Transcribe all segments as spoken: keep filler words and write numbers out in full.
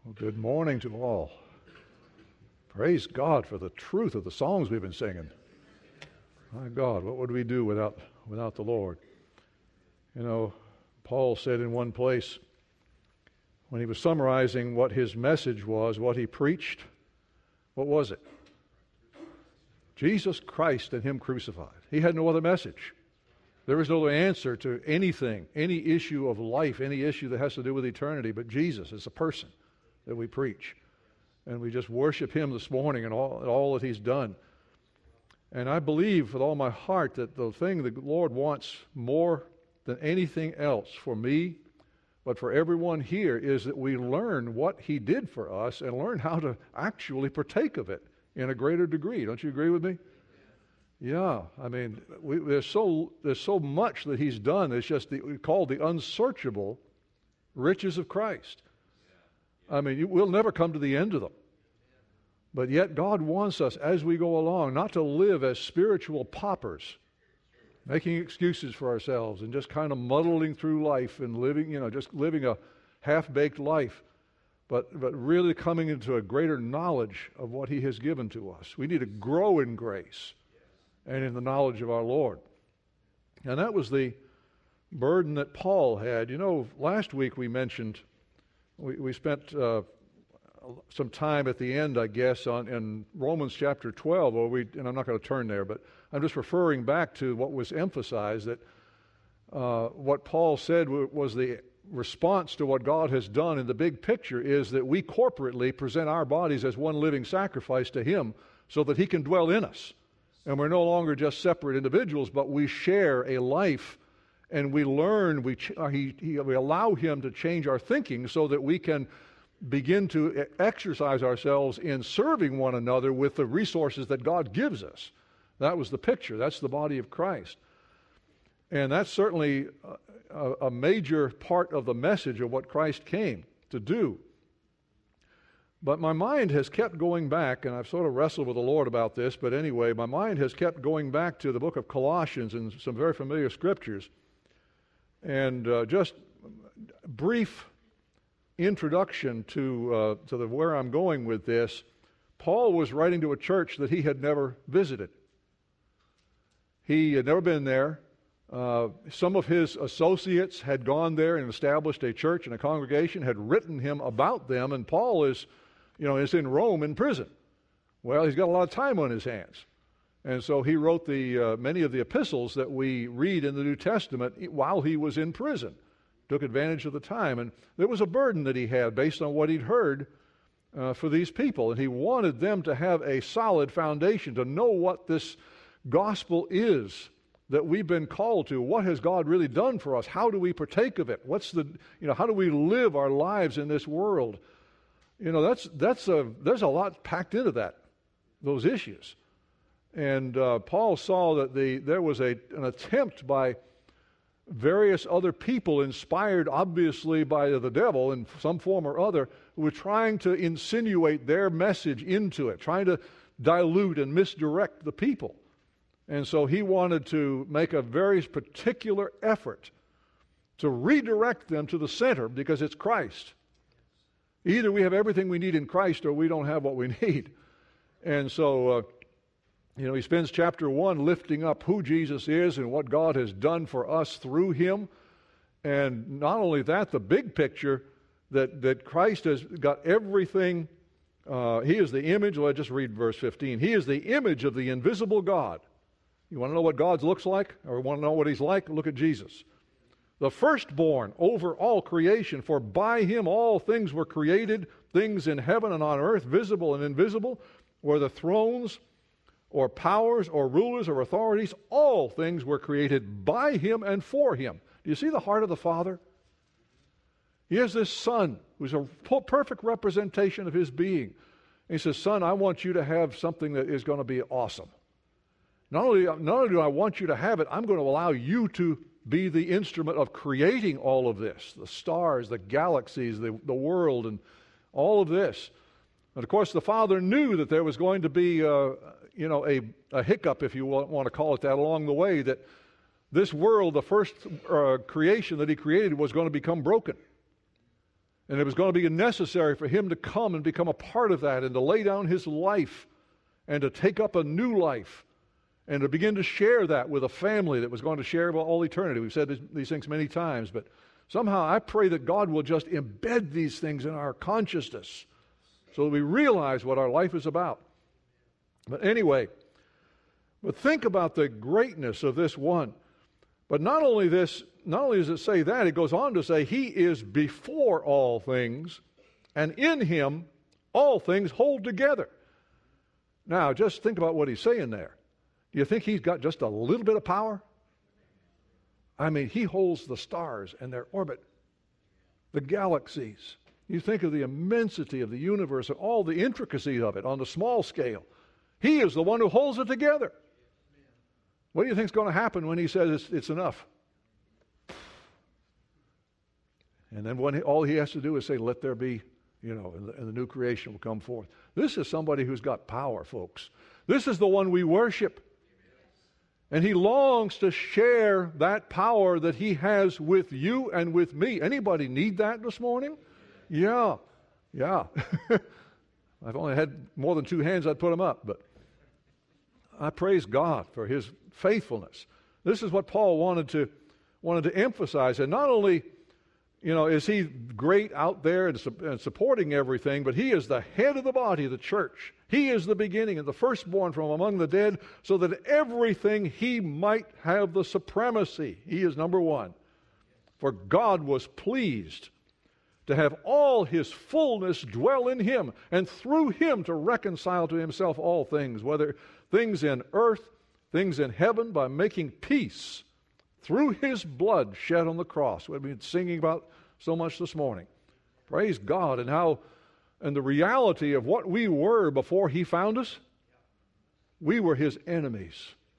Well, good morning to all. Praise God for the truth of the songs we've been singing. My God, what would we do without without the Lord? You know, Paul said in one place, when he was summarizing what his message was, what he preached, what was it? Jesus Christ and Him crucified. He had no other message. There was no answer to anything, any issue of life, any issue that has to do with eternity, but Jesus is a person that we preach. And we just worship Him this morning and all, all that He's done. And I believe with all my heart that the thing the Lord wants more than anything else for me, but for everyone here, is that we learn what He did for us and learn how to actually partake of it in a greater degree. Don't you agree with me? Yeah, I mean, we, there's so there's so much that He's done. It's just the, we call the unsearchable riches of Christ. I mean, you, we'll never come to the end of them. But yet God wants us, as we go along, not to live as spiritual paupers, making excuses for ourselves and just kind of muddling through life and living, you know, just living a half-baked life, but, but really coming into a greater knowledge of what He has given to us. We need to grow in grace and in the knowledge of our Lord. And that was the burden that Paul had. You know, last week we mentioned, we, we spent uh, some time at the end, I guess, on in Romans chapter twelve, or we, and I'm not going to turn there, but I'm just referring back to what was emphasized, that uh, what Paul said w- was the response to what God has done in the big picture is that we corporately present our bodies as one living sacrifice to Him so that He can dwell in us. And we're no longer just separate individuals, but we share a life, and we learn, we, ch- he, he, we allow Him to change our thinking so that we can begin to exercise ourselves in serving one another with the resources that God gives us. That was the picture. That's the body of Christ. And that's certainly a, a major part of the message of what Christ came to do. But my mind has kept going back, and I've sort of wrestled with the Lord about this, but anyway, my mind has kept going back to the book of Colossians and some very familiar scriptures. And uh, just brief introduction to uh, to the where I'm going with this. Paul was writing to a church that he had never visited. He had never been there. Uh, some of his associates had gone there and established a church and a congregation, had written him about them, and Paul is, you know, is in Rome in prison. Well, he's got a lot of time on his hands. And so he wrote the uh, many of the epistles that we read in the New Testament while he was in prison. Took advantage of the time. And there was a burden that he had based on what he'd heard uh, for these people. And he wanted them to have a solid foundation, to know what this gospel is that we've been called to. What has God really done for us? How do we partake of it? What's the, you know, how do we live our lives in this world? You know, that's that's a there's a lot packed into that, those issues. And uh, Paul saw that the there was a an attempt by various other people, inspired obviously by the devil in some form or other, who were trying to insinuate their message into it, trying to dilute and misdirect the people. And so he wanted to make a very particular effort to redirect them to the center, because it's Christ. Either we have everything we need in Christ or we don't have what we need. And so, uh, you know, he spends chapter one lifting up who Jesus is and what God has done for us through Him. And not only that, the big picture that, that Christ has got everything. Uh, he is the image. Well, just read verse fifteen. He is the image of the invisible God. You want to know what God looks like, or want to know what He's like? Look at Jesus. The firstborn over all creation, for by Him all things were created, things in heaven and on earth, visible and invisible, whether thrones or powers or rulers or authorities, all things were created by Him and for Him. Do you see the heart of the Father? He has this Son who's a perfect representation of His being. And He says, Son, I want you to have something that is going to be awesome. Not only, not only do I want you to have it, I'm going to allow you to be the instrument of creating all of this, the stars, the galaxies, the, the world, and all of this. And of course, the Father knew that there was going to be, uh, you know, a, a hiccup, if you want to call it that, along the way, that this world, the first uh, creation that He created, was going to become broken. And it was going to be necessary for him to come and become a part of that and to lay down his life and to take up a new life and to begin to share that with a family that was going to share all eternity. We've said this, these things many times, but somehow I pray that God will just embed these things in our consciousness so that we realize what our life is about. But anyway, but think about the greatness of this one. But not only this, not only does it say that, it goes on to say he is before all things, and in him all things hold together. Now, just think about what he's saying there. Do you think he's got just a little bit of power? I mean, he holds the stars and their orbit, the galaxies. You think of the immensity of the universe and all the intricacy of it on the small scale. He is the one who holds it together. What do you think is going to happen when he says it's, it's enough? And then when he, all he has to do is say, let there be, you know, and the, and the new creation will come forth. This is somebody who's got power, folks. This is the one we worship. And he longs to share that power that he has with you and with me. Anybody need that this morning? Yeah, yeah. I've only had more than two hands, I'd put them up, but I praise God for his faithfulness. This is what Paul wanted to wanted to emphasize. And not only, you know, is he great out there and, su- and supporting everything, but he is the head of the body of the church. He is the beginning and the firstborn from among the dead, so that everything he might have the supremacy. He is number one. For God was pleased to have all his fullness dwell in him, and through him to reconcile to himself all things, whether things in earth, things in heaven, by making peace through his blood shed on the cross. We've been singing about so much this morning. Praise God. And how, and the reality of what we were before he found us, we were his enemies.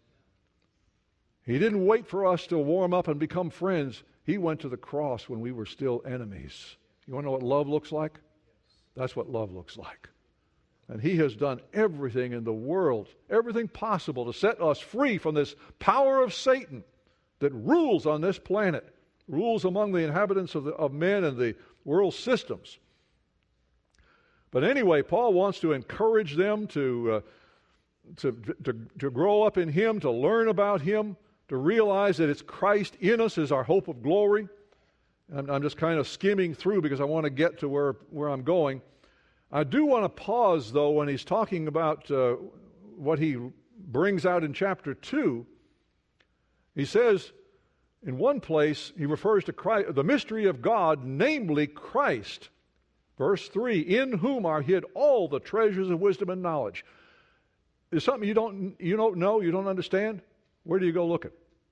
He didn't wait for us to warm up and become friends. He went to the cross when we were still enemies. You want to know what love looks like? That's what love looks like. And he has done everything in the world, everything possible to set us free from this power of Satan that rules on this planet, rules among the inhabitants of, the, of men and the world systems. But anyway, Paul wants to encourage them to, uh, to, to, to grow up in him, to learn about him, to realize that it's Christ in us is our hope of glory. I'm, I'm just kind of skimming through because I want to get to where, where I'm going. I do want to pause, though, when he's talking about uh, what he brings out in chapter two. He says, in one place, he refers to Christ, the mystery of God, namely Christ. Verse three, in whom are hid all the treasures of wisdom and knowledge. Is something you don't, you don't know, you don't understand? Where do you go looking?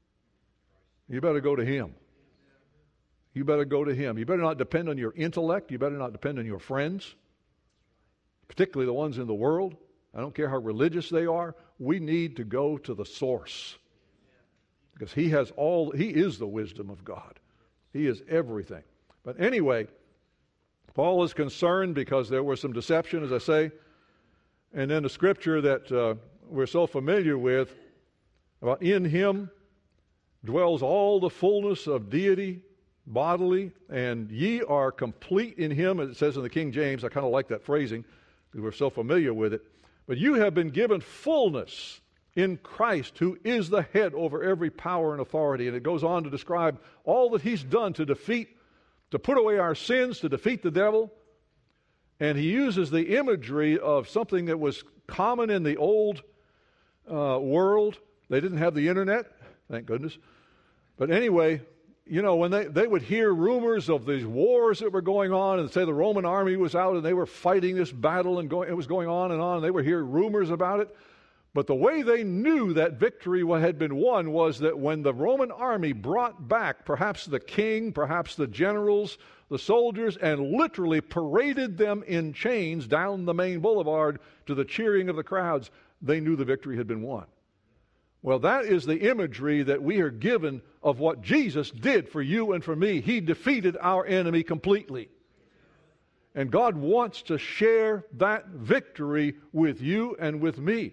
You better go to him. You better go to him. You better not depend on your intellect. You better not depend on your friends, particularly the ones in the world. I don't care how religious they are. We need to go to the source, because he has all, he is the wisdom of God. He is everything. But anyway, Paul is concerned because there was some deception, as I say, and then the scripture that uh, we're so familiar with, about in him dwells all the fullness of deity bodily, and ye are complete in him, as it says in the King James. I kind of like that phrasing because we're so familiar with it. But you have been given fullness in Christ, who is the head over every power and authority. And it goes on to describe all that he's done to defeat, to put away our sins, to defeat the devil. And he uses the imagery of something that was common in the old uh, world. They didn't have the internet, thank goodness. But anyway, you know, when they, they would hear rumors of these wars that were going on, and say the Roman army was out and they were fighting this battle, and going, it was going on and on, and they would hear rumors about it. But the way they knew that victory had been won was that when the Roman army brought back perhaps the king, perhaps the generals, the soldiers, and literally paraded them in chains down the main boulevard to the cheering of the crowds, they knew the victory had been won. Well, that is the imagery that we are given of what Jesus did for you and for me. He defeated our enemy completely. And God wants to share that victory with you and with me.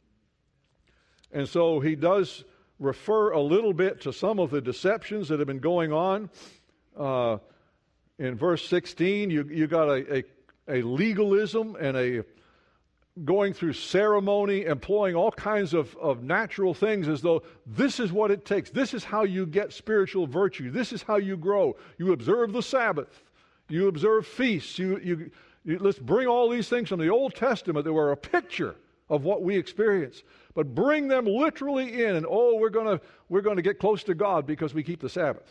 And so he does refer a little bit to some of the deceptions that have been going on. Uh, In verse sixteen, you, you got a, a, a legalism and a going through ceremony, employing all kinds of, of natural things as though this is what it takes. This is how you get spiritual virtue. This is how you grow. You observe the Sabbath. You observe feasts. You, you, you, let's bring all these things from the Old Testament that were a picture of what we experience, but bring them literally in, and oh, we're going to we're going to get close to God because we keep the Sabbath.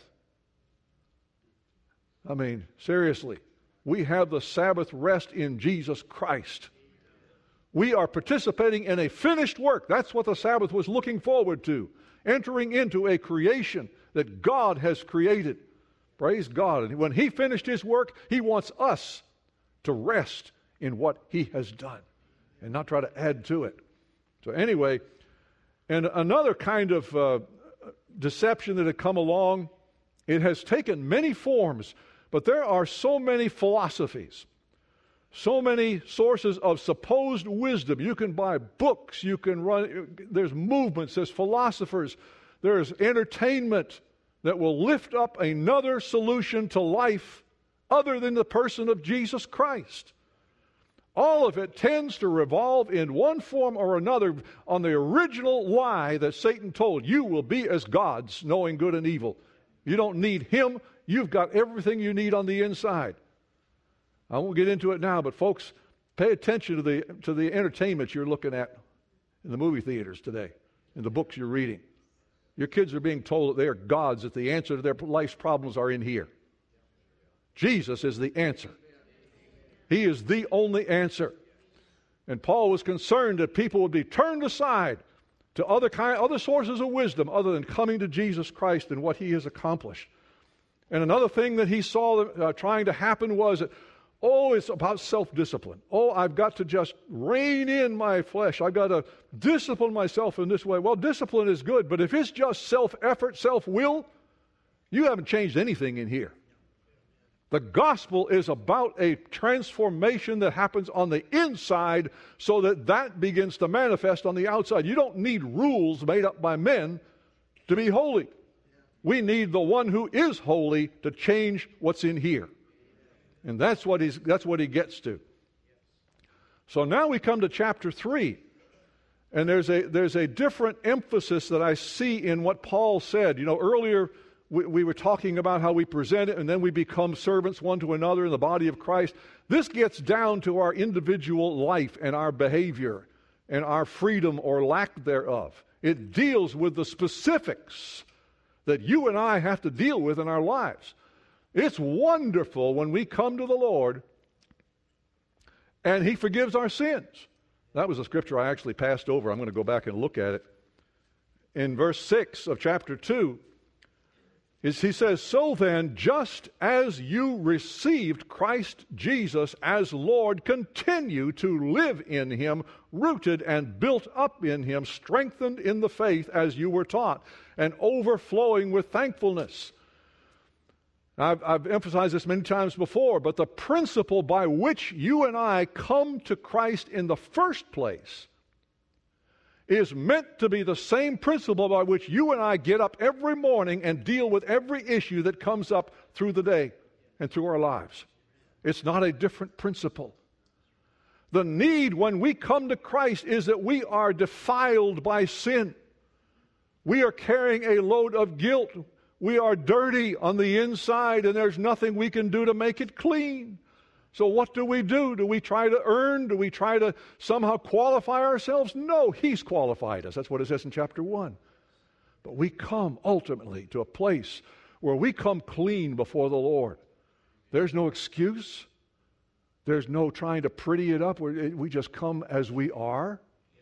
I mean, seriously, we have the Sabbath rest in Jesus Christ. We are participating in a finished work. That's what the Sabbath was looking forward to, entering into a creation that God has created. Praise God. And when He finished His work, He wants us to rest in what He has done and not try to add to it. So anyway, and another kind of uh, deception that had come along, it has taken many forms. But there are so many philosophies, so many sources of supposed wisdom. You can buy books, you can run, there's movements, there's philosophers, there's entertainment that will lift up another solution to life other than the person of Jesus Christ. All of it tends to revolve in one form or another on the original lie that Satan told. You will be as gods, knowing good and evil. You don't need Him. You've got everything you need on the inside. I won't get into it now, but folks, pay attention to the to the entertainment you're looking at in the movie theaters today, in the books you're reading. Your kids are being told that they are gods, that the answer to their life's problems are in here. Jesus is the answer. He is the only answer. And Paul was concerned that people would be turned aside to other kind, other sources of wisdom other than coming to Jesus Christ and what He has accomplished. And another thing that he saw uh, trying to happen was that, oh, it's about self-discipline. Oh, I've got to just rein in my flesh. I've got to discipline myself in this way. Well, discipline is good, but if it's just self-effort, self-will, you haven't changed anything in here. The gospel is about a transformation that happens on the inside so that that begins to manifest on the outside. You don't need rules made up by men to be holy. We need the one who is holy to change what's in here. And that's what he's that's what he gets to. So now we come to chapter three. And there's a there's a different emphasis that I see in what Paul said. You know, earlier we, we were talking about how we present it and then we become servants one to another in the body of Christ. This gets down to our individual life and our behavior and our freedom or lack thereof. It deals with the specifics that you and I have to deal with in our lives. It's wonderful when we come to the Lord and He forgives our sins. That was a scripture I actually passed over. I'm going to go back and look at it. In verse six of chapter two, is he says, so then, just as you received Christ Jesus as Lord, continue to live in Him, rooted and built up in Him, strengthened in the faith as you were taught, and overflowing with thankfulness. I've, I've emphasized this many times before, but the principle by which you and I come to Christ in the first place is meant to be the same principle by which you and I get up every morning and deal with every issue that comes up through the day and through our lives. It's not a different principle. The need when we come to Christ is that we are defiled by sin. We are carrying a load of guilt. We are dirty on the inside, and there's nothing we can do to make it clean. So what do we do? Do we try to earn? Do we try to somehow qualify ourselves? No, He's qualified us. That's what it says in chapter one. But we come ultimately to a place where we come clean before the Lord. There's no excuse. There's no trying to pretty it up. We just come as we are.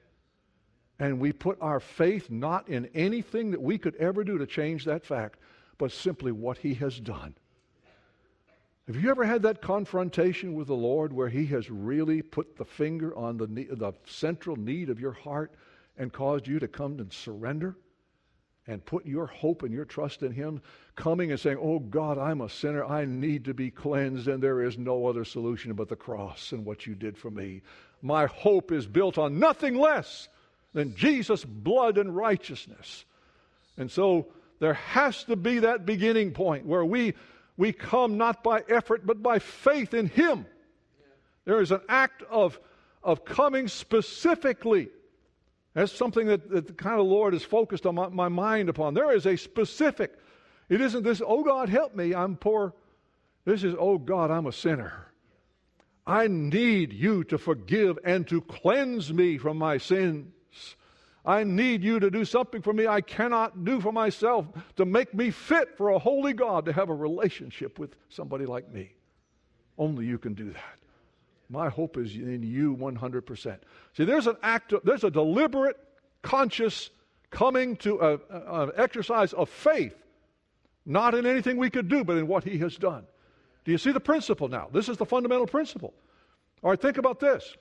And we put our faith not in anything that we could ever do to change that fact, but simply what He has done. Have you ever had that confrontation with the Lord where He has really put the finger on the, need, the central need of your heart and caused you to come and surrender and put your hope and your trust in Him, coming and saying, oh God, I'm a sinner, I need to be cleansed, and there is no other solution but the cross and what you did for me. My hope is built on nothing less than Jesus' blood and righteousness. And so there has to be that beginning point where we we come not by effort, but by faith in Him. There is an act of, of coming specifically. That's something that, that the kind of Lord is focused on my, my mind upon. There is a specific. It isn't this, oh God, help me, I'm poor. This is, oh God, I'm a sinner. I need you to forgive and to cleanse me from my sins. I need you to do something for me I cannot do for myself to make me fit for a holy God to have a relationship with somebody like me. Only you can do that. My hope is in you one hundred percent. See, there's an act, of, there's a deliberate, conscious coming to an exercise of faith, not in anything we could do, but in what He has done. Do you see the principle now? This is the fundamental principle. All right, think about this.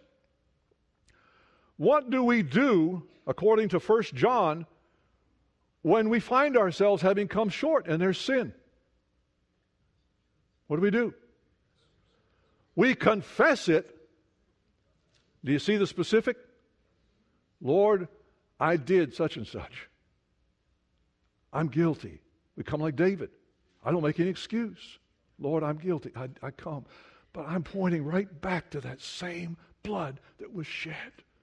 What do we do, according to First John, when we find ourselves having come short and there's sin? What do we do? We confess it. Do you see the specific? Lord, I did such and such. I'm guilty. We come like David. I don't make any excuse. Lord, I'm guilty. I, I come. But I'm pointing right back to that same blood that was shed.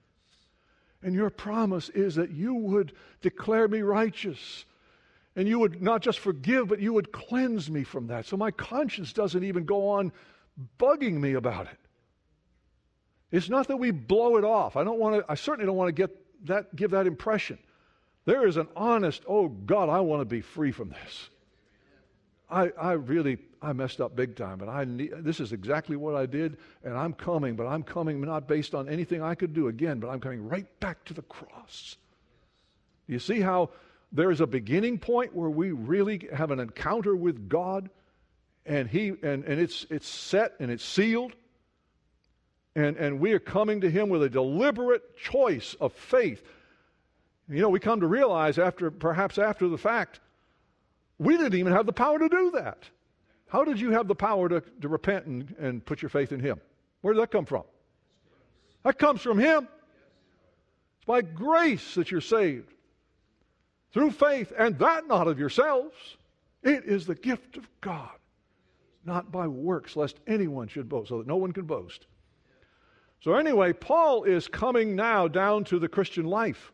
And your promise is that you would declare me righteous. And you would not just forgive, but you would cleanse me from that. So my conscience doesn't even go on bugging me about it. It's not that we blow it off. I don't want to, I certainly don't want to get that, give that impression. There is an honest, oh God, I want to be free from this. I, I really, I messed up big time, but I need, this is exactly what I did, and I'm coming, but I'm coming not based on anything I could do again, but I'm coming right back to the cross. You see how there is a beginning point where we really have an encounter with God, and He and, and it's it's set and it's sealed, and, and we are coming to Him with a deliberate choice of faith. You know, we come to realize after, perhaps after the fact, we didn't even have the power to do that. How did you have the power to, to repent and, and put your faith in Him? Where did that come from? That comes from Him. It's by grace that you're saved. Through faith, and that not of yourselves. It is the gift of God, not by works, lest anyone should boast, so that no one can boast. So anyway, Paul is coming now down to the Christian life.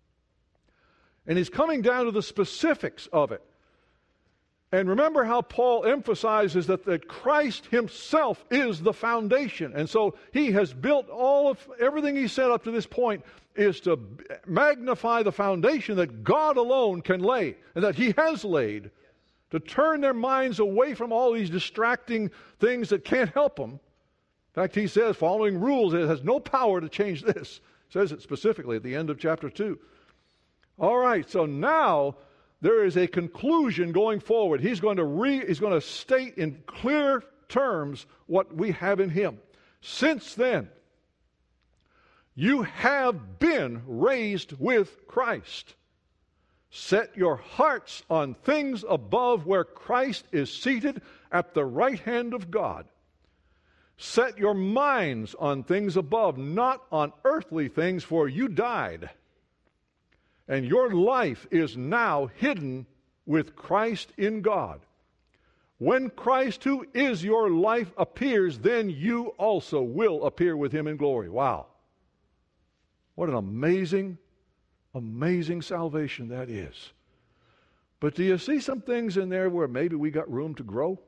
And he's coming down to the specifics of it. And remember how Paul emphasizes that, that Christ Himself is the foundation. And so he has built all of, everything he said up to this point is to magnify the foundation that God alone can lay, and that He has laid, to turn their minds away from all these distracting things that can't help them. In fact, he says, following rules, it has no power to change this. He says it specifically at the end of chapter two. All right, so now there is a conclusion going forward. He's going to re, he's going to state in clear terms what we have in Him. Since then, you have been raised with Christ. Set your hearts on things above, where Christ is seated at the right hand of God. Set your minds on things above, not on earthly things, for you died. And your life is now hidden with Christ in God. When Christ, who is your life, appears, then you also will appear with Him in glory. Wow. What an amazing, amazing salvation that is. But do you see some things in there where maybe we got room to grow?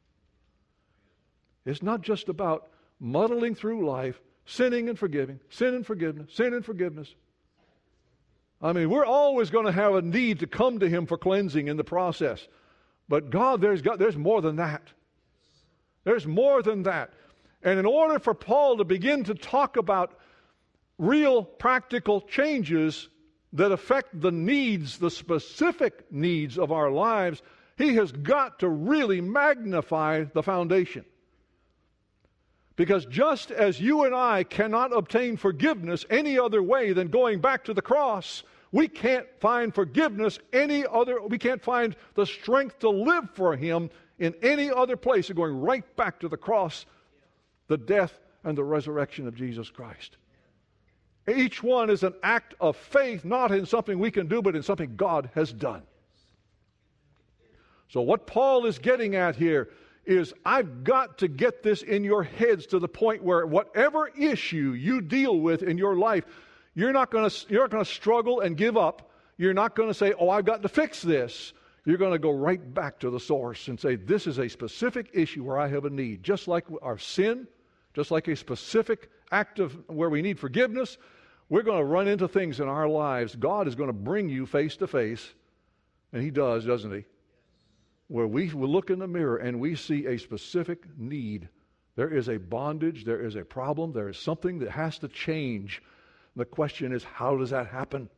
It's not just about muddling through life, sinning and forgiving, sin and forgiveness, sin and forgiveness. I mean, we're always going to have a need to come to Him for cleansing in the process. But God, there's, God, there's more than that. There's more than that. And in order for Paul to begin to talk about real practical changes that affect the needs, the specific needs of our lives, he has got to really magnify the foundation. Because just as you and I cannot obtain forgiveness any other way than going back to the cross, we can't find forgiveness any other, we can't find the strength to live for Him in any other place than going right back to the cross, the death and the resurrection of Jesus Christ. Each one is an act of faith, not in something we can do, but in something God has done. So what Paul is getting at here is I've got to get this in your heads to the point where whatever issue you deal with in your life, you're not going to you're not going to struggle and give up. You're not going to say, oh, I've got to fix this. You're going to go right back to the source and say, this is a specific issue where I have a need. Just like our sin, just like a specific act of where we need forgiveness, we're going to run into things in our lives. God is going to bring you face to face, and He does, doesn't He? Where we will look in the mirror and we see a specific need. There is a bondage, there is a problem, there is something that has to change. The question is, how does that happen?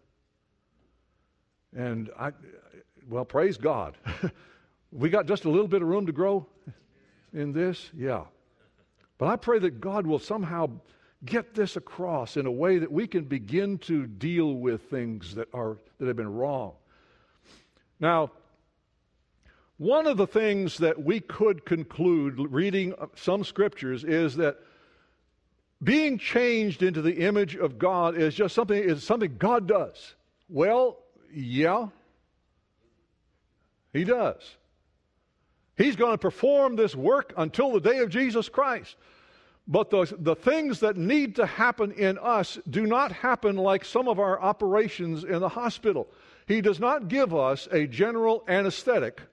And I, well, praise God. We got just a little bit of room to grow in this, yeah. But I pray that God will somehow get this across in a way that we can begin to deal with things that are that have been wrong. Now, one of the things that we could conclude reading some scriptures is that being changed into the image of God is just something is something God does. Well, yeah, He does. He's going to perform this work until the day of Jesus Christ. But the, the things that need to happen in us do not happen like some of our operations in the hospital. He does not give us a general anesthetic,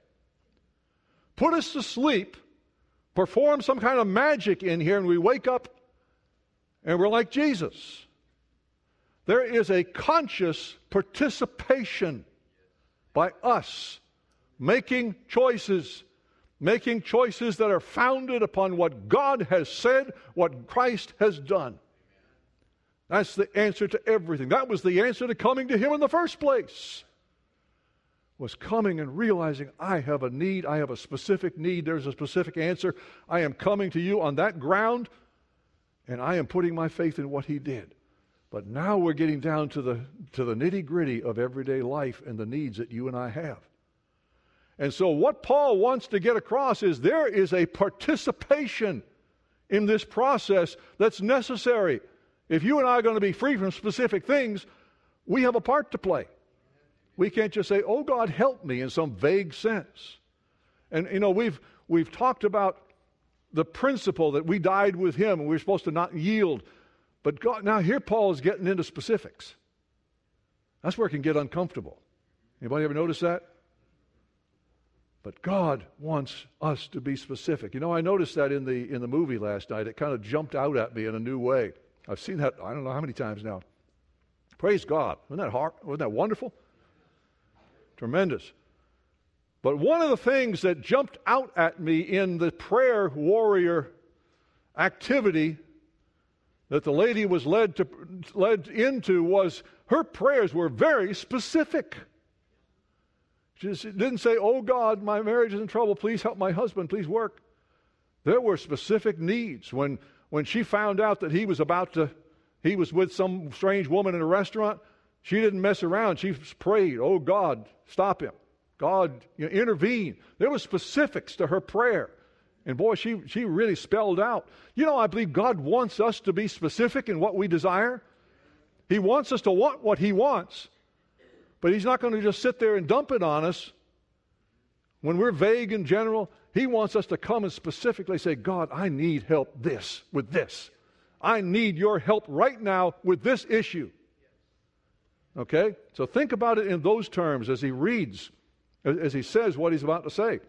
put us to sleep, perform some kind of magic in here, and we wake up and we're like Jesus. There is a conscious participation by us making choices, making choices that are founded upon what God has said, what Christ has done. That's the answer to everything. That was the answer to coming to Him in the first place. Was coming and realizing I have a need, I have a specific need, there's a specific answer. I am coming to you on that ground, and I am putting my faith in what He did. But now we're getting down to the to the nitty-gritty of everyday life and the needs that you and I have. And so what Paul wants to get across is there is a participation in this process that's necessary. If you and I are going to be free from specific things, we have a part to play. We can't just say, oh, God, help me in some vague sense. And, you know, we've we've talked about the principle that we died with Him and we're supposed to not yield. But God, now here Paul is getting into specifics. That's where it can get uncomfortable. Anybody ever notice that? But God wants us to be specific. You know, I noticed that in the in the movie last night. It kind of jumped out at me in a new way. I've seen that, I don't know how many times now. Praise God. Wasn't that hard? Wasn't that wonderful? Tremendous. But one of the things that jumped out at me in the prayer warrior activity that the lady was led to led into was her prayers were very specific. She didn't say, oh God, my marriage is in trouble, please help my husband, please work. There were specific needs. When when she found out that he was about to, he was with some strange woman in a restaurant, she didn't mess around. She prayed, oh God, stop him. God, you know, intervene. There were specifics to her prayer. And boy, she, she really spelled out. You know, I believe God wants us to be specific in what we desire. He wants us to want what He wants. But He's not going to just sit there and dump it on us when we're vague in general. He wants us to come and specifically say, God, I need help this with this. I need your help right now with this issue. Okay? So think about it in those terms as he reads, as he says what he's about to say.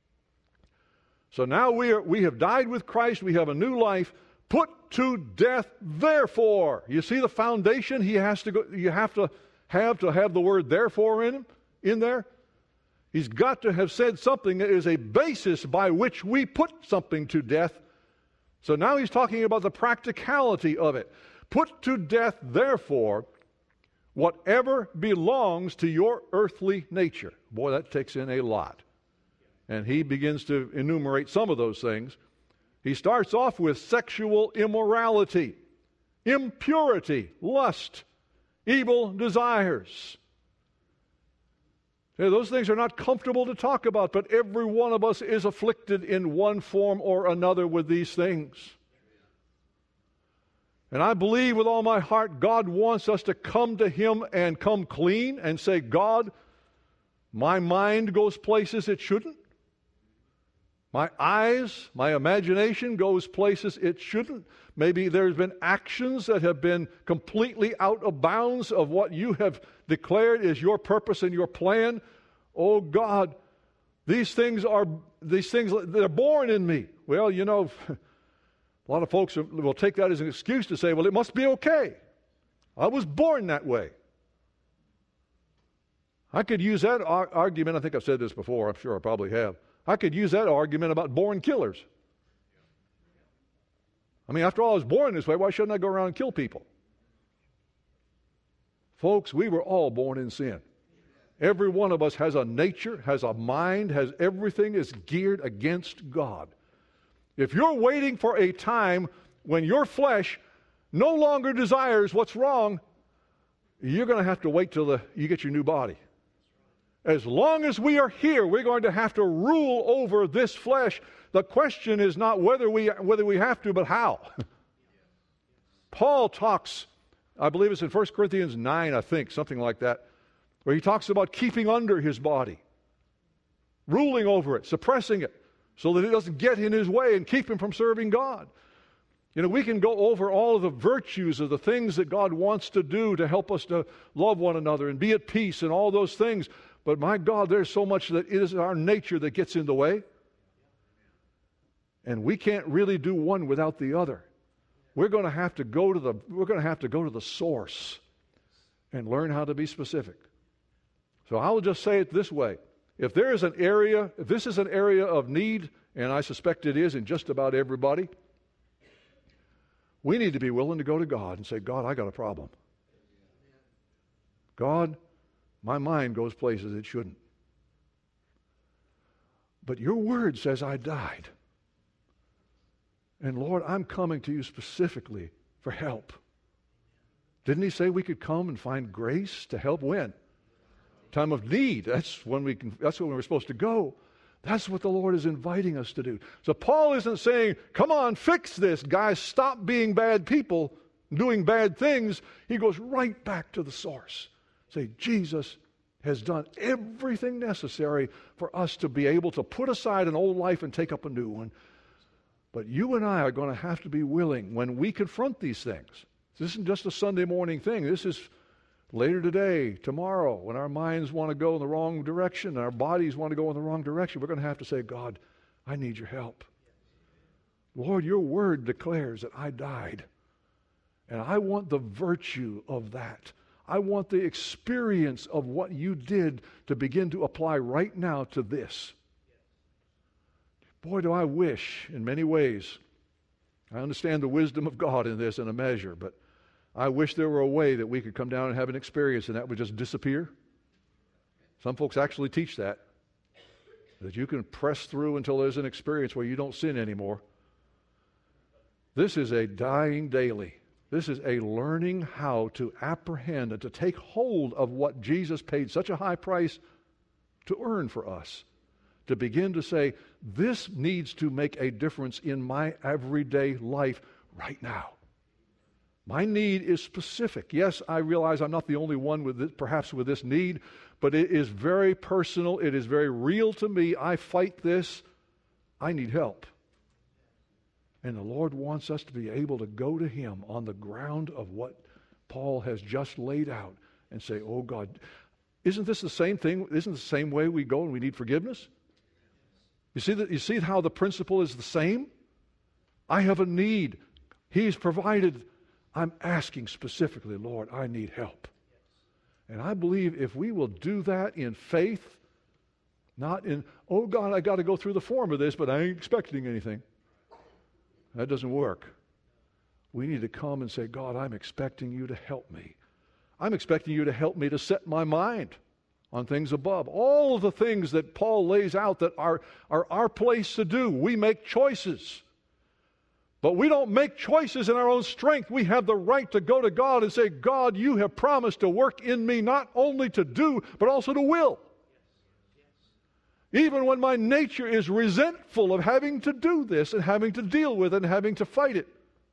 So now we are, we have died with Christ. We have a new life. Put to death, therefore. You see the foundation he has to go, you have to have to have the word therefore in him, in there. He's got to have said something that is a basis by which we put something to death. So now he's talking about the practicality of it. Put to death, therefore, whatever belongs to your earthly nature. Boy, that takes in a lot. And he begins to enumerate some of those things. He starts off with sexual immorality, impurity, lust, evil desires. Yeah, those things are not comfortable to talk about, but every one of us is afflicted in one form or another with these things. And I believe with all my heart God wants us to come to Him and come clean and say, God, My mind goes places it shouldn't. My eyes, my imagination goes places it shouldn't. Maybe there's been actions that have been completely out of bounds of what you have declared is your purpose and your plan. Oh God, these things are, these things, they're born in me. Well, you know, a lot of folks will take that as an excuse to say, well, it must be okay. I was born that way. I could use that ar- argument. I think I've said this before. I'm sure I probably have. I could use that argument about born killers. I mean, after all, I was born this way. Why shouldn't I go around and kill people? Folks, we were all born in sin. Every one of us has a nature, has a mind, has everything is geared against God. If you're waiting for a time when your flesh no longer desires what's wrong, you're going to have to wait till the, you get your new body. As long as we are here, we're going to have to rule over this flesh. The question is not whether we whether we have to, but how. Paul talks, I believe it's in First Corinthians nine, I think, something like that, where he talks about keeping under his body, ruling over it, suppressing it, so that it doesn't get in his way and keep him from serving God. You know, we can go over all of the virtues of the things that God wants to do to help us to love one another and be at peace and all those things. But my God, there's so much that it is our nature that gets in the way. And we can't really do one without the other. We're going to have to go to the we're going to have to go to the source and learn how to be specific. So I'll just say it this way. If there is an area, if this is an area of need, and I suspect it is in just about everybody, we need to be willing to go to God and say, God, I got a problem. God, my mind goes places it shouldn't. But your word says I died. And Lord, I'm coming to you specifically for help. Didn't he say we could come and find grace to help when? Time of need. That's when we can, that's when we're supposed to go. That's what the Lord is inviting us to do. So Paul isn't saying, come on, fix this, guys, stop being bad people, doing bad things. He goes right back to the source. Say, Jesus has done everything necessary for us to be able to put aside an old life and take up a new one. But you and I are going to have to be willing when we confront these things. This isn't just a Sunday morning thing. This is later today, tomorrow, when our minds want to go in the wrong direction and our bodies want to go in the wrong direction, we're going to have to say, God, I need your help. Lord, your word declares that I died. And I want the virtue of that. I want the experience of what you did to begin to apply right now to this. Boy, do I wish in many ways, I understand the wisdom of God in this in a measure, but I wish there were a way that we could come down and have an experience and that would just disappear. Some folks actually teach that, that you can press through until there's an experience where you don't sin anymore. This is a dying daily. This is a learning how to apprehend and to take hold of what Jesus paid such a high price to earn for us. To begin to say, this needs to make a difference in my everyday life right now. My need is specific. Yes, I realize I'm not the only one with this, perhaps with this need, but it is very personal. It is very real to me. I fight this. I need help. And the Lord wants us to be able to go to Him on the ground of what Paul has just laid out and say, oh God, isn't this the same thing? Isn't it the same way we go and we need forgiveness? You see that? You see how the principle is the same? I have a need. He's provided. I'm asking specifically, Lord, I need help. And I believe if we will do that in faith, not in, oh God, I got to go through the form of this, but I ain't expecting anything. That doesn't work. We need to come and say, God, I'm expecting you to help me. I'm expecting you to help me to set my mind on things above. All of the things that Paul lays out that are, are our place to do. We make choices. But we don't make choices in our own strength. We have the right to go to God and say, God, you have promised to work in me not only to do, but also to will. Even when my nature is resentful of having to do this and having to deal with it and having to fight it.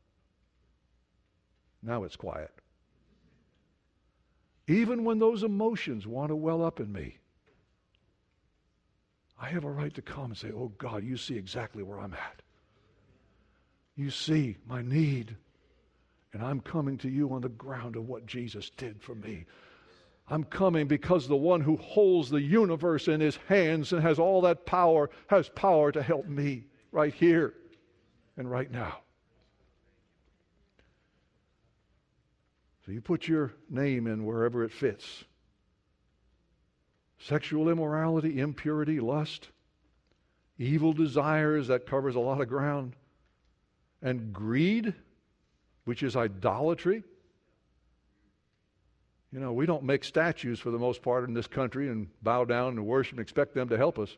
Now it's quiet. Even when those emotions want to well up in me, I have a right to come and say, oh God, you see exactly where I'm at. You see my need. And I'm coming to you on the ground of what Jesus did for me. I'm coming because the one who holds the universe in his hands and has all that power, has power to help me right here and right now. So you put your name in wherever it fits. Sexual immorality, impurity, lust, evil desires, that covers a lot of ground. And greed, which is idolatry. You know, we don't make statues for the most part in this country and bow down and worship and expect them to help us.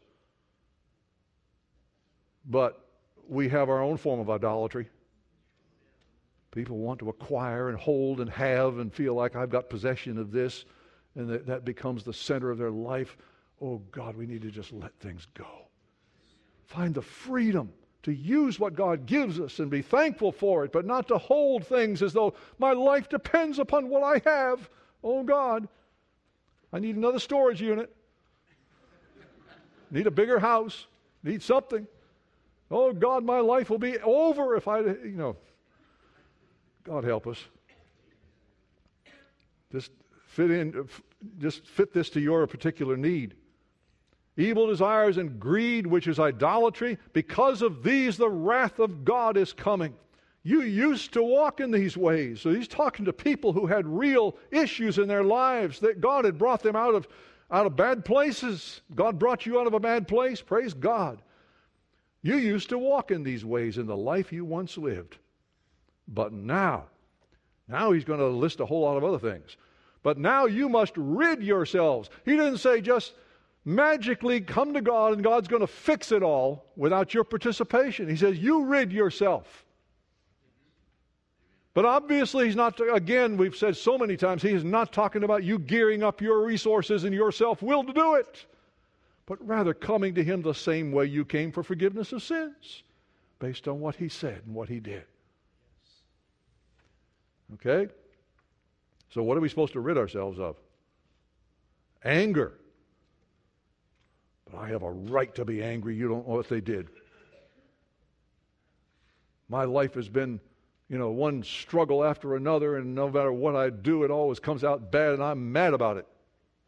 But we have our own form of idolatry. People want to acquire and hold and have and feel like I've got possession of this, and that, that becomes the center of their life. Oh God, we need to just let things go. Find the freedom to use what God gives us and be thankful for it, but not to hold things as though my life depends upon what I have. Oh God, I need another storage unit. Need a bigger house. Need something. Oh God, my life will be over if I, you know. God help us. Just fit in, just fit this to your particular need. Evil desires and greed, which is idolatry, because of these the wrath of God is coming. You used to walk in these ways. So he's talking to people who had real issues in their lives, that God had brought them out of, out of bad places. God brought you out of a bad place. Praise God. You used to walk in these ways in the life you once lived. But now, now he's going to list a whole lot of other things. But now you must rid yourselves. He didn't say just magically come to God and God's going to fix it all without your participation. He says you rid yourself. But obviously he's not, again, we've said so many times, he is not talking about you gearing up your resources and your self-will to do it, but rather coming to him the same way you came for forgiveness of sins, based on what he said and what he did. Okay? So what are we supposed to rid ourselves of? Anger. But I have a right to be angry. You don't know what they did. My life has been, you know, one struggle after another, and no matter what I do, it always comes out bad, and I'm mad about it.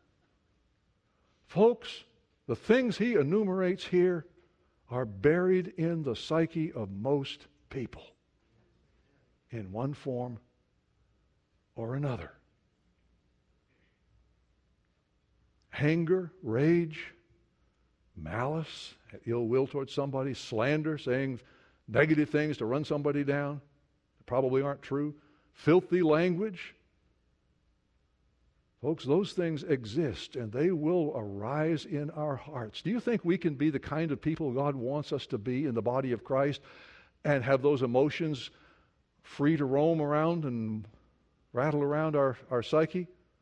Folks, the things he enumerates here are buried in the psyche of most people in one form or another. Anger, rage, malice, ill will towards somebody, slander, saying negative things to run somebody down that probably aren't true, filthy language. Folks, those things exist and they will arise in our hearts. Do you think we can be the kind of people God wants us to be in the body of Christ and have those emotions free to roam around and rattle around our, our psyche?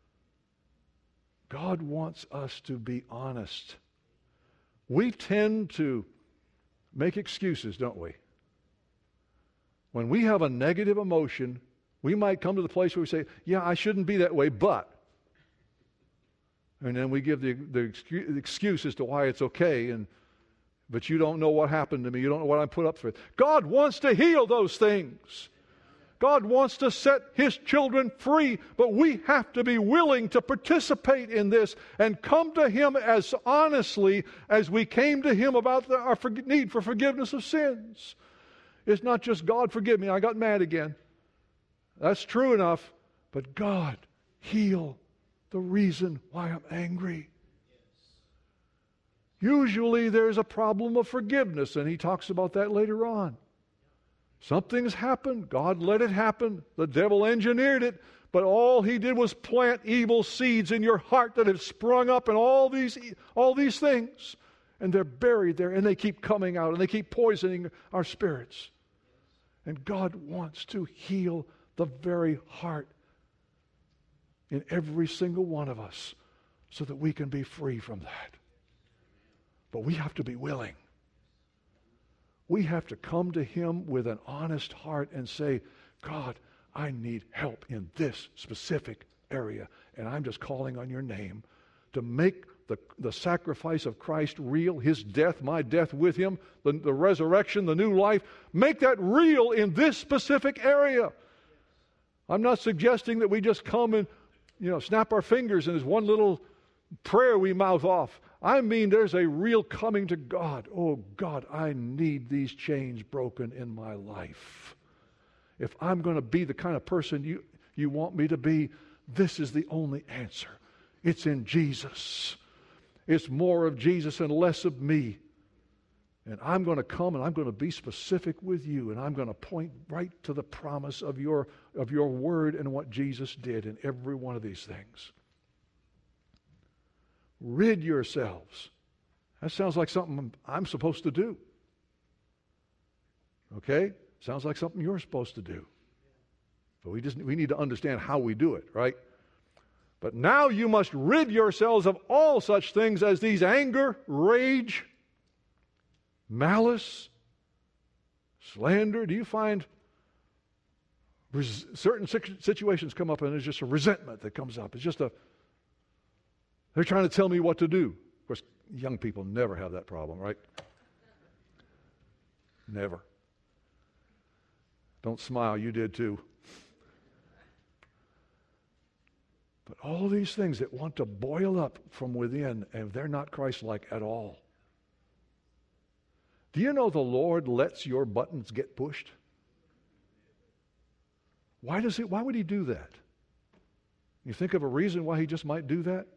God wants us to be honest. We tend to make excuses, don't we? When we have a negative emotion, we might come to the place where we say, yeah, I shouldn't be that way, but. And then we give the, the excuse as to why it's okay, and but you don't know what happened to me. You don't know what I put up with. God wants to heal those things. God wants to set his children free, but we have to be willing to participate in this and come to him as honestly as we came to him about the, our for, need for forgiveness of sins. It's not just, God, forgive me, I got mad again. That's true enough, but God, heal the reason why I'm angry. Usually there's a problem of forgiveness, and he talks about that later on. Something's happened. God let it happen. The devil engineered it. But all he did was plant evil seeds in your heart that have sprung up and all these, all these things. And they're buried there, and they keep coming out, and they keep poisoning our spirits. And God wants to heal the very heart in every single one of us so that we can be free from that. But we have to be willing. We have to come to him with an honest heart and say, God, I need help in this specific area, and I'm just calling on your name to make the, the sacrifice of Christ real, His death, my death with Him, the, the resurrection, the new life. Make that real in this specific area. I'm not suggesting that we just come and, you know, snap our fingers and there's one little prayer we mouth off. I mean, there's a real coming to God. Oh, God, I need these chains broken in my life. If I'm going to be the kind of person you, you want me to be, this is the only answer. It's in Jesus. It's more of Jesus and less of me. And I'm going to come and I'm going to be specific with you, and I'm going to point right to the promise of your, of your word and what Jesus did in every one of these things. Rid yourselves. That sounds like something I'm supposed to do. Okay? Sounds like something you're supposed to do. But we just we need to understand how we do it, right? But now you must rid yourselves of all such things as these: anger, rage, malice, slander. Do you find res- certain situations come up and there's just a resentment that comes up? It's just a They're trying to tell me what to do. Of course, young people never have that problem, right? Never. Don't smile, you did too. But all these things that want to boil up from within, and they're not Christ-like at all. Do you know the Lord lets your buttons get pushed? Why does he, why would He do that? You think of a reason why He just might do that?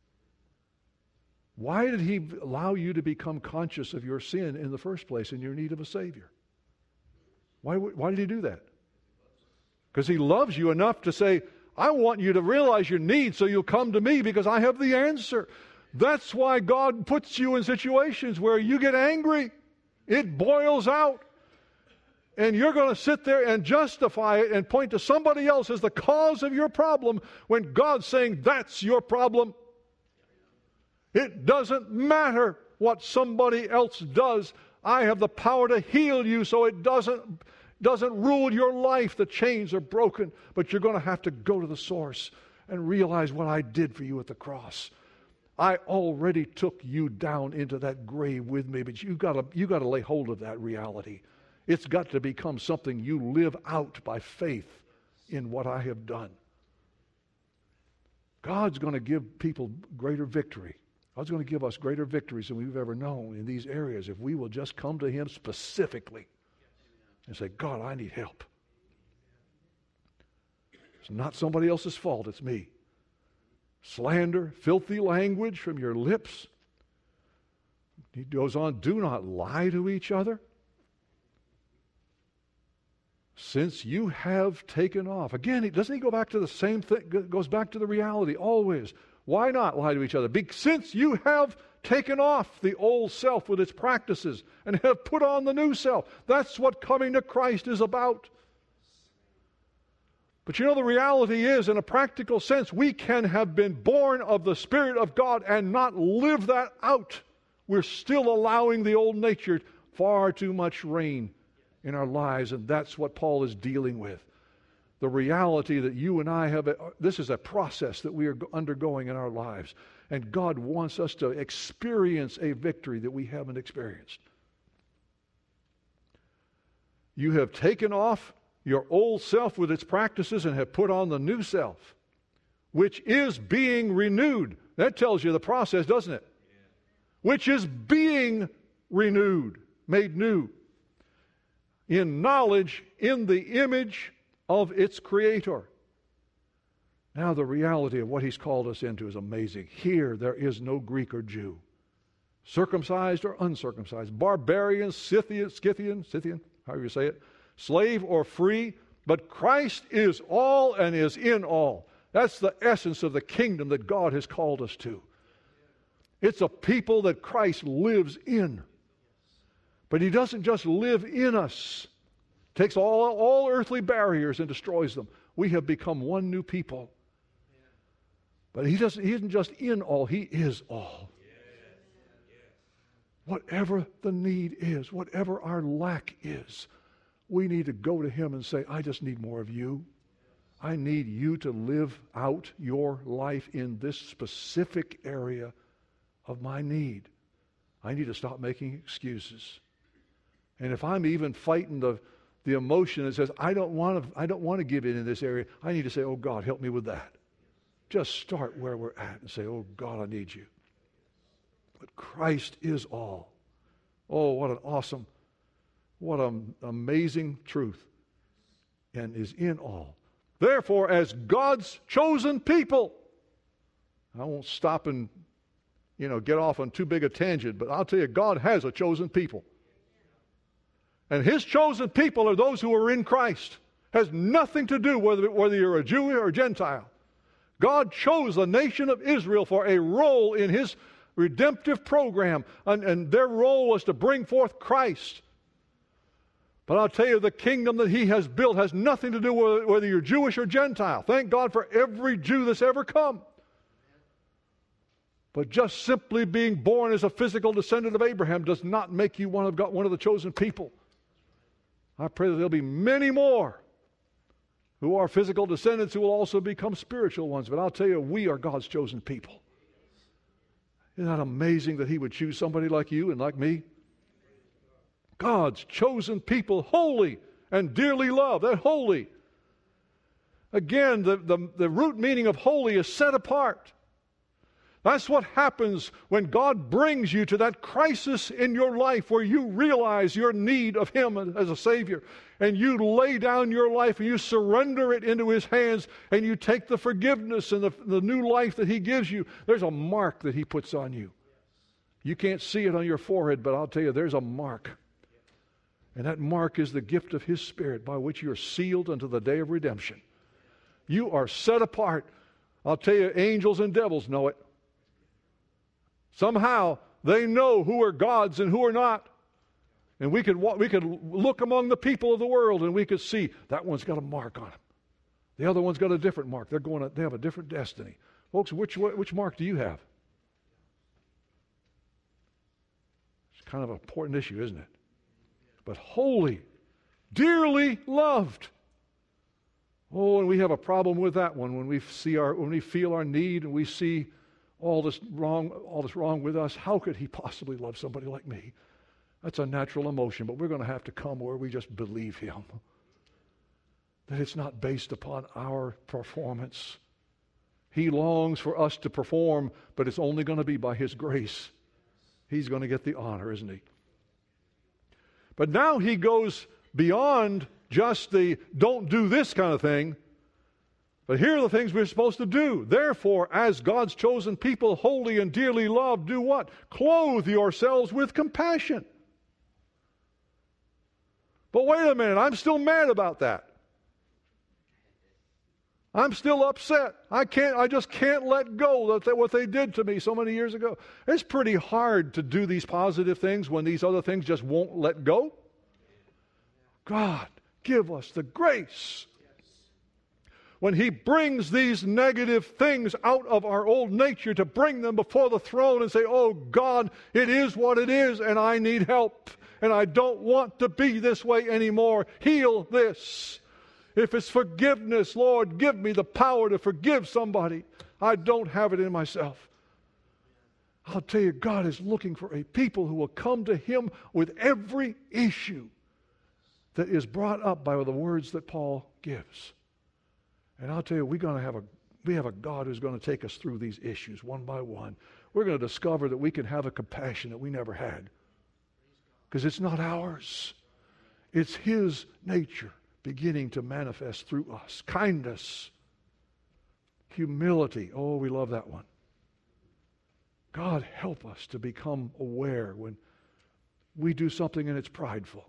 Why did He allow you to become conscious of your sin in the first place and your need of a Savior? Why, why did He do that? Because He loves you enough to say, I want you to realize your need so you'll come to me because I have the answer. That's why God puts you in situations where you get angry. It boils out. And you're going to sit there and justify it and point to somebody else as the cause of your problem when God's saying that's your problem. It doesn't matter what somebody else does. I have the power to heal you so it doesn't, doesn't rule your life. The chains are broken, but you're going to have to go to the source and realize what I did for you at the cross. I already took you down into that grave with me, but you've got to, you've got to lay hold of that reality. It's got to become something you live out by faith in what I have done. God's going to give people greater victory. God's going to give us greater victories than we've ever known in these areas if we will just come to Him specifically and say, God, I need help. It's not somebody else's fault, it's me. Slander, filthy language from your lips. He goes on, do not lie to each other. Since you have taken off. Again, doesn't he go back to the same thing? Goes back to the reality always. Why not lie to each other? Because since you have taken off the old self with its practices and have put on the new self. That's what coming to Christ is about. But you know, the reality is, in a practical sense, we can have been born of the Spirit of God and not live that out. We're still allowing the old nature far too much reign in our lives, and that's what Paul is dealing with. The reality that you and I have, a, this is a process that we are undergoing in our lives, and God wants us to experience a victory that we haven't experienced. You have taken off your old self with its practices and have put on the new self, which is being renewed. That tells you the process, doesn't it? Yeah. Which is being renewed, made new, in knowledge, in the image of its Creator. Now the reality of what He's called us into is amazing. Here there is no Greek or Jew, circumcised or uncircumcised, barbarian, Scythian, Scythian, Scythian, however you say it, slave or free, but Christ is all and is in all. That's the essence of the kingdom that God has called us to. It's a people that Christ lives in. But He doesn't just live in us. Takes all, all earthly barriers and destroys them. We have become one new people. But He doesn't, He isn't just in all, He is all. Whatever the need is, whatever our lack is, we need to go to Him and say, I just need more of you. I need you to live out your life in this specific area of my need, I need to stop making excuses. And if I'm even fighting the, the emotion that says, I don't want to, I don't want to give in in this area, I need to say, oh God, help me with that. Just start where we're at and say, oh God, I need you. But Christ is all. Oh, what an awesome, what an amazing truth. And is in all. Therefore, as God's chosen people, I won't stop and, you know, get off on too big a tangent, but I'll tell you, God has a chosen people. And His chosen people are those who are in Christ. Has nothing to do whether, whether you're a Jew or a Gentile. God chose the nation of Israel for a role in His redemptive program, and, and their role was to bring forth Christ. But I'll tell you, the kingdom that He has built has nothing to do with whether you're Jewish or Gentile. Thank God for every Jew that's ever come. But just simply being born as a physical descendant of Abraham does not make you one of, God, one of the chosen people. I pray that there'll be many more who are physical descendants who will also become spiritual ones. But I'll tell you, we are God's chosen people. Isn't that amazing that He would choose somebody like you and like me? God's chosen people, holy and dearly loved. They're holy. Again, the, the, the root meaning of holy is set apart. That's what happens when God brings you to that crisis in your life where you realize your need of Him as a Savior. And you lay down your life and you surrender it into His hands and you take the forgiveness and the, the new life that He gives you. There's a mark that He puts on you. You can't see it on your forehead, but I'll tell you, there's a mark. And that mark is the gift of His Spirit by which you are sealed unto the day of redemption. You are set apart. I'll tell you, angels and devils know it. Somehow they know who are God's and who are not. And we could, we could look among the people of the world and we could see that one's got a mark on him. The other one's got a different mark. They're going to, they have a different destiny. Folks, which, which mark do you have? It's kind of an important issue, isn't it? But holy, dearly loved. Oh, and we have a problem with that one when we see our, when we feel our need and we see all this wrong, all this wrong with us. How could He possibly love somebody like me? That's a natural emotion, but we're going to have to come where we just believe Him. That it's not based upon our performance. He longs for us to perform, but it's only going to be by His grace. He's going to get the honor, isn't He? But now He goes beyond just the don't do this kind of thing. But here are the things we're supposed to do. Therefore, as God's chosen people, holy and dearly loved, do what? Clothe yourselves with compassion. But wait a minute, I'm still mad about that. I'm still upset. I can't, I just can't let go of what they did to me so many years ago. It's pretty hard to do these positive things when these other things just won't let go. God, give us the grace. When He brings these negative things out of our old nature to bring them before the throne and say, oh God, it is what it is and I need help and I don't want to be this way anymore. Heal this. If it's forgiveness, Lord, give me the power to forgive somebody. I don't have it in myself. I'll tell you, God is looking for a people who will come to Him with every issue that is brought up by the words that Paul gives. And I'll tell you, we're going to have a, we have a God who's going to take us through these issues one by one. We're going to discover that we can have a compassion that we never had. Because it's not ours. It's His nature beginning to manifest through us. Kindness. Humility. Oh, we love that one. God, help us to become aware when we do something and it's prideful.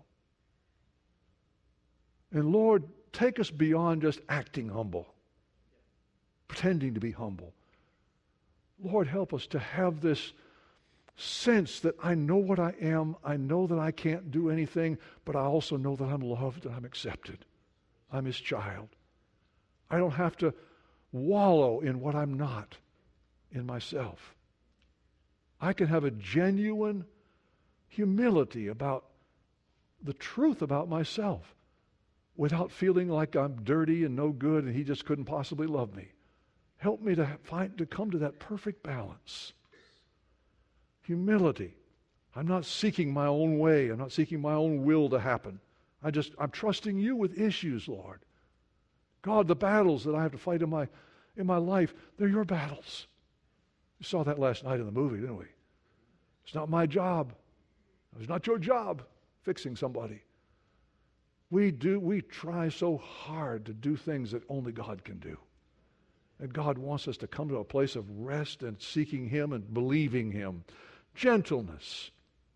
And Lord, take us beyond just acting humble, pretending to be humble. Lord, help us to have this sense that I know what I am, I know that I can't do anything, but I also know that I'm loved and I'm accepted. I'm His child. I don't have to wallow in what I'm not in myself. I can have a genuine humility about the truth about myself without feeling like I'm dirty and no good and He just couldn't possibly love me. Help me to find to come to that perfect balance. Humility. I'm not seeking my own way. I'm not seeking my own will to happen. I just, I'm trusting you with issues, Lord. God, the battles that I have to fight in my, in my life, they're your battles. We saw that last night in the movie, didn't we? It's not my job. It's not your job fixing somebody. We do, we try so hard to do things that only God can do. And God wants us to come to a place of rest and seeking Him and believing Him. Gentleness.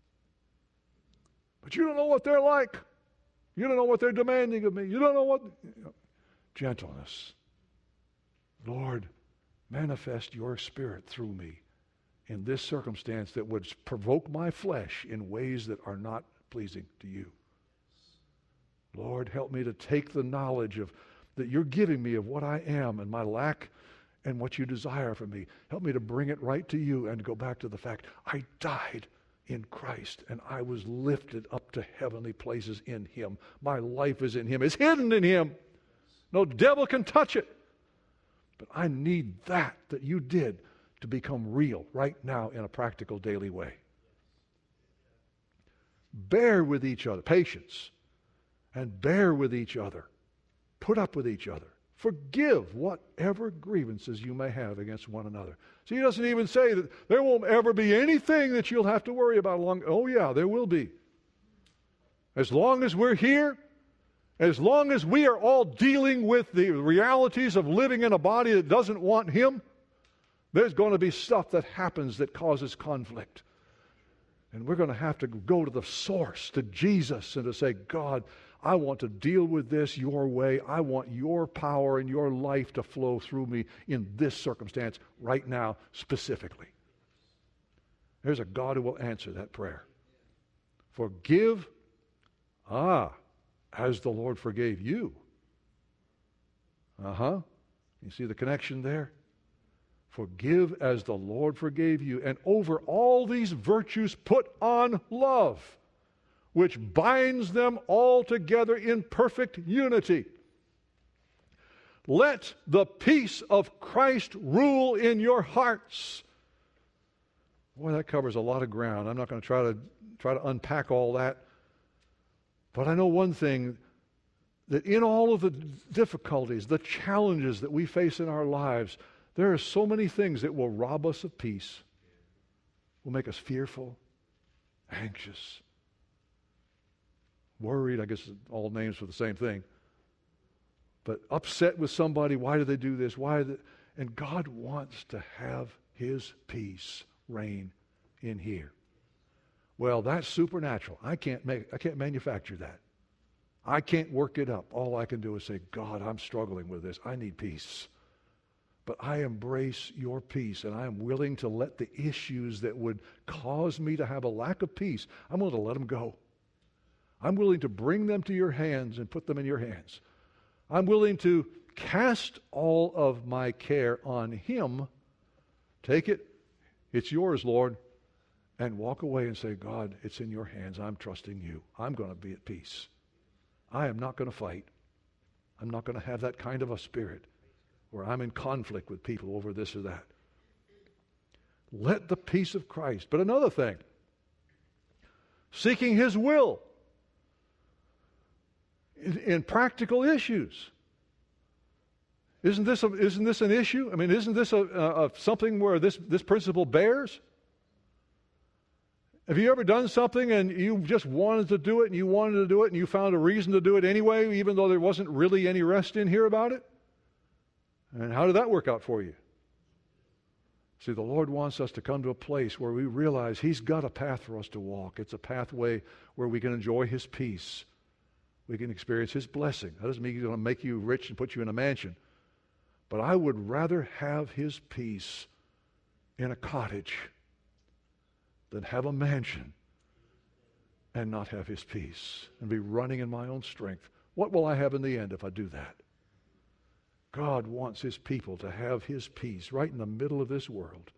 But you don't know what they're like. You don't know what they're demanding of me. You don't know what... You know. Gentleness. Lord, manifest your Spirit through me in this circumstance that would provoke my flesh in ways that are not pleasing to you. Lord, help me to take the knowledge of that you're giving me of what I am and my lack and what you desire from me. Help me to bring it right to you and go back to the fact I died in Christ and I was lifted up to heavenly places in Him. My life is in Him. It's hidden in Him. No devil can touch it. But I need that that you did to become real right now in a practical daily way. Bear with each other. Patience. And bear with each other. Put up with each other. Forgive whatever grievances you may have against one another. See, he doesn't even say that there won't ever be anything that you'll have to worry about along. Oh yeah, there will be. As long as we're here, as long as we are all dealing with the realities of living in a body that doesn't want Him, there's going to be stuff that happens that causes conflict. And we're going to have to go to the source, to Jesus, and to say, God, I want to deal with this your way. I want your power and your life to flow through me in this circumstance right now specifically. There's a God who will answer that prayer. Forgive, ah, as the Lord forgave you. Uh-huh. You see the connection there? Forgive as the Lord forgave you. And over all these virtues put on love, which binds them all together in perfect unity. Let the peace of Christ rule in your hearts. Boy, that covers a lot of ground. I'm not going to try to try to unpack all that. But I know one thing, that in all of the difficulties, the challenges that we face in our lives, there are so many things that will rob us of peace, will make us fearful, anxious, worried. I guess all names for the same thing. But upset with somebody. Why do they do this? Why? They... And God wants to have His peace reign in here. Well, that's supernatural. I can't make. I can't manufacture that. I can't work it up. All I can do is say, God, I'm struggling with this. I need peace. But I embrace your peace, and I am willing to let the issues that would cause me to have a lack of peace, I'm willing to let them go. I'm willing to bring them to your hands and put them in your hands. I'm willing to cast all of my care on Him. Take it. It's yours, Lord. And walk away and say, God, it's in your hands. I'm trusting you. I'm going to be at peace. I am not going to fight. I'm not going to have that kind of a spirit where I'm in conflict with people over this or that. Let the peace of Christ. But another thing, seeking His will in, in practical issues. Isn't this a, isn't this an issue? I mean, isn't this a, a, a something where this, this principle bears? Have you ever done something and you just wanted to do it and you wanted to do it and you found a reason to do it anyway, even though there wasn't really any rest in here about it? And how did that work out for you? See, the Lord wants us to come to a place where we realize He's got a path for us to walk. It's a pathway where we can enjoy His peace. We can experience His blessing. That doesn't mean He's going to make you rich and put you in a mansion. But I would rather have His peace in a cottage than have a mansion and not have His peace and be running in my own strength. What will I have in the end if I do that? God wants His people to have His peace right in the middle of this world.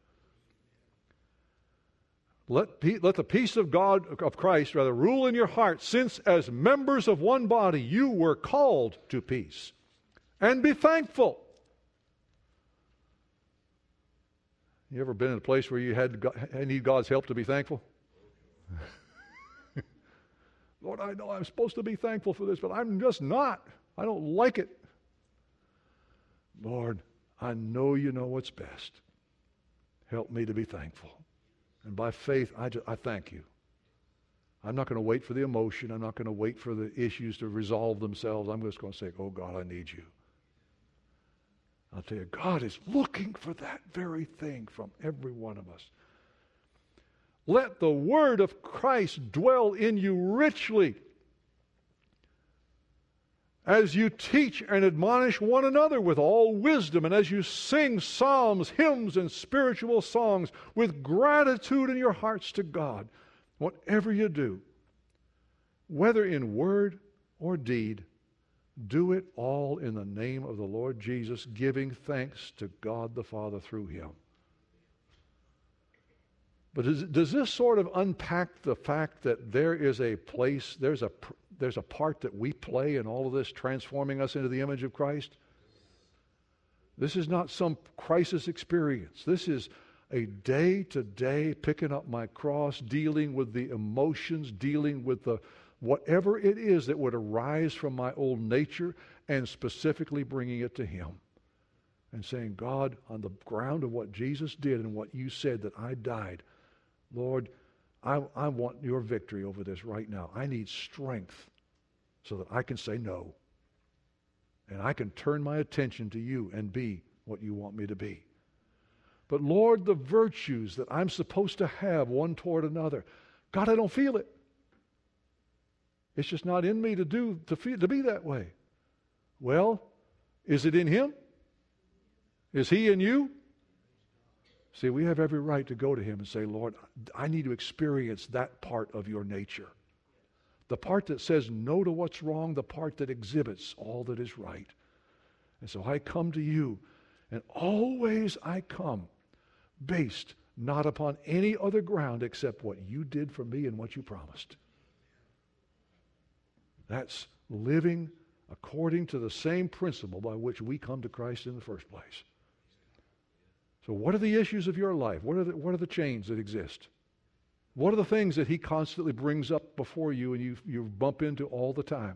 Let, pe- let the peace of God, of Christ, rather, rule in your hearts, since as members of one body you were called to peace. And be thankful. You ever been in a place where you had God, need God's help to be thankful? Lord, I know I'm supposed to be thankful for this, but I'm just not. I don't like it. Lord, I know you know what's best. Help me to be thankful. And by faith, I, just, I thank you. I'm not going to wait for the emotion. I'm not going to wait for the issues to resolve themselves. I'm just going to say, oh, God, I need you. I'll tell you, God is looking for that very thing from every one of us. Let the word of Christ dwell in you richly as you teach and admonish one another with all wisdom, and as you sing psalms, hymns, and spiritual songs with gratitude in your hearts to God. Whatever you do, whether in word or deed, do it all in the name of the Lord Jesus, giving thanks to God the Father through Him. But does, does this sort of unpack the fact that there is a place, there's a, there's a part that we play in all of this, transforming us into the image of Christ? This is not some crisis experience. This is a day-to-day picking up my cross, dealing with the emotions, dealing with the whatever it is that would arise from my old nature, and specifically bringing it to Him. And saying, God, on the ground of what Jesus did and what you said that I died, Lord, I, I want your victory over this right now. I need strength so that I can say no. And I can turn my attention to you and be what you want me to be. But Lord, the virtues that I'm supposed to have one toward another, God, I don't feel it. It's just not in me to do to feel to be that way. Well, is it in Him? Is He in you? See, we have every right to go to Him and say, Lord, I need to experience that part of your nature. The part that says no to what's wrong, the part that exhibits all that is right. And so I come to you, and always I come based not upon any other ground except what you did for me and what you promised. That's living according to the same principle by which we come to Christ in the first place. So what are the issues of your life? What are the, what are the chains that exist? What are the things that He constantly brings up before you and you, you bump into all the time?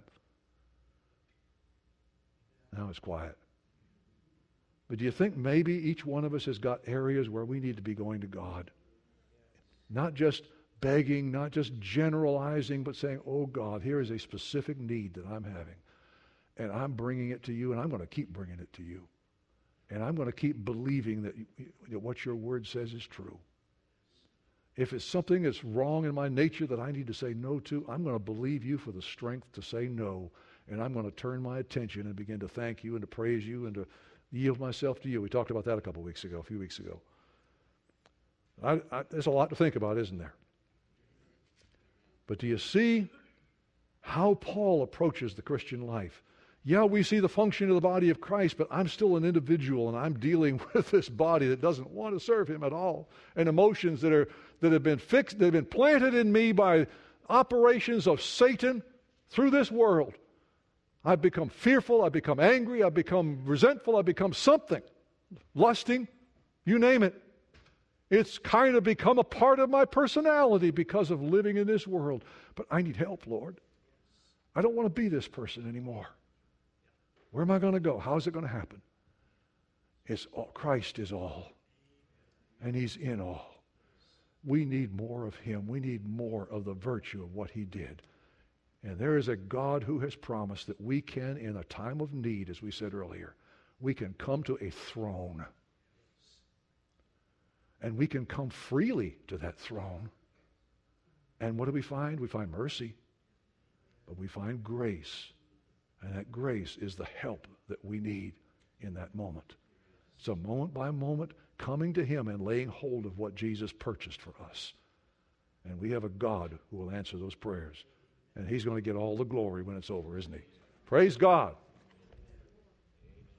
Now it's quiet. But do you think maybe each one of us has got areas where we need to be going to God? Not just begging, not just generalizing, but saying, oh God, here is a specific need that I'm having. And I'm bringing it to you, and I'm going to keep bringing it to you. And I'm going to keep believing that, you, that what your word says is true. If it's something that's wrong in my nature that I need to say no to, I'm going to believe you for the strength to say no. And I'm going to turn my attention and begin to thank you and to praise you and to yield myself to you. We talked about that a couple weeks ago, a few weeks ago. I, I, there's a lot to think about, isn't there? But do you see how Paul approaches the Christian life? Yeah, we see the function of the body of Christ, but I'm still an individual, and I'm dealing with this body that doesn't want to serve Him at all, and emotions that are that have been fixed, that have been planted in me by operations of Satan through this world. I've become fearful, I've become angry, I've become resentful, I've become something, lusting, you name it. It's kind of become a part of my personality because of living in this world. But I need help, Lord. I don't want to be this person anymore. Where am I going to go? How is it going to happen? It's all, Christ is all, and He's in all. We need more of Him. We need more of the virtue of what He did. And there is a God who has promised that we can, in a time of need, as we said earlier, we can come to a throne. And we can come freely to that throne. And what do we find? We find mercy, but we find grace. And that grace is the help that we need in that moment. So moment by moment, coming to Him and laying hold of what Jesus purchased for us. And we have a God who will answer those prayers. And He's going to get all the glory when it's over, isn't He? Praise God.